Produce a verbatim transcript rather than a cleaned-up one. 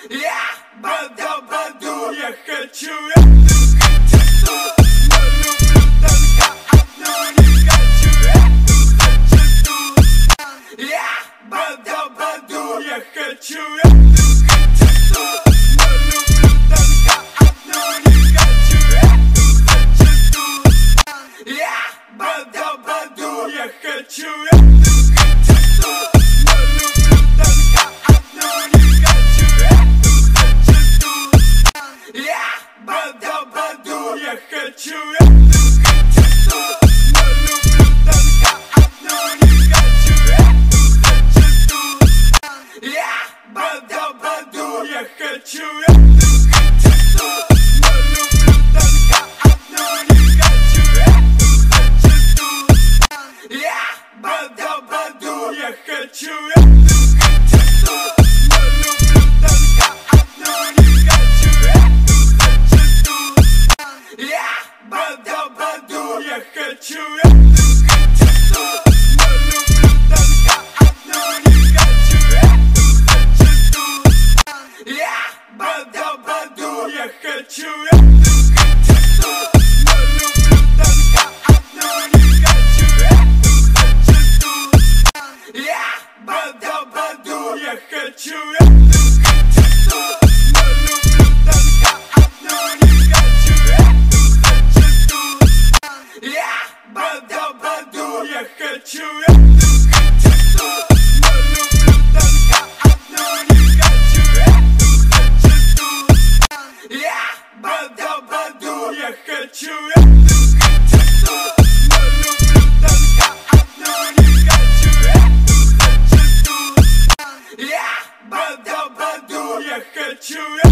Я бада баду, я хочу, я хочу, но люблю только одну, не хочу, я хочу. Я бада баду, я хочу, я хочу, но люблю только одну, не хочу, я хочу. Я бада баду, я хочу, я хочу, но люблю только одну, не хочу, я хочу. Я бада баду, я хочу, я хочу, но люблю только одну, не хочу, я хочу. Я бада баду, я хочу, я хочу, но люблю только одну, не хочу, я хочу. Я бада баду, я хочу, я хочу, но люблю только одну, не хочу, я хочу. Я бада баду, я хочу, я хочу, но люблю только одну, не хочу, я хочу. Я бада баду, я хочу, я хочу, но люблю только одну, не хочу, я хочу. Я бада баду, я хочу, я хочу, но люблю только одну, не хочу, я хочу. Я бада баду, я хочу, я хочу, но люблю только одну, не хочу, я хочу. Я бада баду, я хочу, я хочу, но люблю только одну, не хочу, я хочу. Я бада баду, я хочу, я